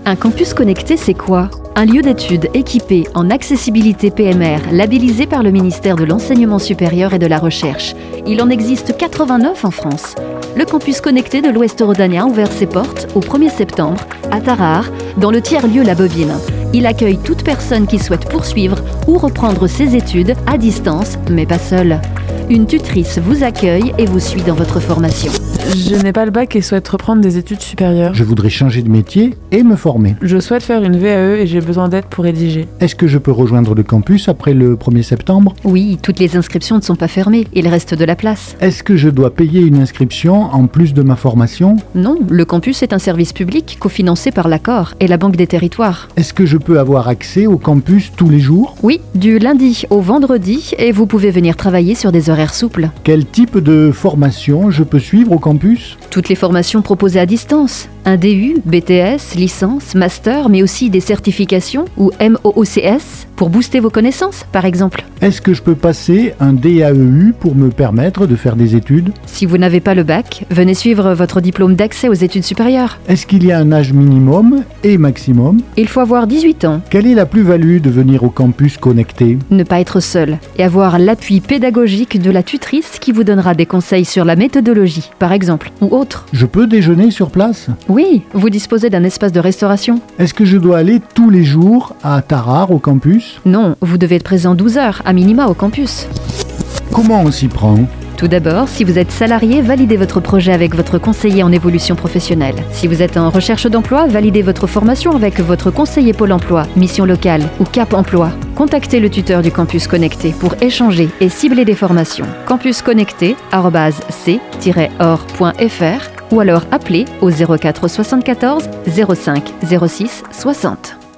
Un campus connecté, c'est quoi ? Un lieu d'études équipé en accessibilité PMR, labellisé par le ministère de l'Enseignement supérieur et de la Recherche. Il en existe 89 en France. Le campus connecté de l'Ouest rhodanien a ouvert ses portes au 1er septembre à Tarare, dans le tiers-lieu La Bobine. Il accueille toute personne qui souhaite poursuivre ou reprendre ses études à distance, mais pas seule. Une tutrice vous accueille et vous suit dans votre formation. Je n'ai pas le bac et souhaite reprendre des études supérieures. Je voudrais changer de métier et me former. Je souhaite faire une VAE et j'ai besoin d'aide pour rédiger. Est-ce que je peux rejoindre le campus après le 1er septembre ? Oui, toutes les inscriptions ne sont pas fermées, il reste de la place. Est-ce que je dois payer une inscription en plus de ma formation ? Non, le campus est un service public cofinancé par l'Accor et la Banque des Territoires. Est-ce que je peux avoir accès au campus tous les jours ? Oui, du lundi au vendredi et vous pouvez venir travailler sur des horaires souples. Quel type de formation je peux suivre au campus ? Toutes les formations proposées à distance. Un DU, BTS, licence, master, mais aussi des certifications ou MOOCS pour booster vos connaissances, par exemple. Est-ce que je peux passer un DAEU pour me permettre de faire des études ? Si vous n'avez pas le bac, venez suivre votre diplôme d'accès aux études supérieures. Est-ce qu'il y a un âge minimum et maximum ? Il faut avoir 18 ans. Quelle est la plus-value de venir au campus connecté ? Ne pas être seul et avoir l'appui pédagogique de la tutrice qui vous donnera des conseils sur la méthodologie, par exemple, ou autre. Je peux déjeuner sur place ? Oui, vous disposez d'un espace de restauration. Est-ce que je dois aller tous les jours à Tarare au campus ? Non, vous devez être présent 12 heures à minima au campus. Comment on s'y prend ? Tout d'abord, si vous êtes salarié, validez votre projet avec votre conseiller en évolution professionnelle. Si vous êtes en recherche d'emploi, validez votre formation avec votre conseiller Pôle emploi, Mission locale ou Cap emploi. Contactez le tuteur du campus connecté pour échanger et cibler des formations. campusconnecté@c-or.fr ou alors appelez au 04 74 05 06 60.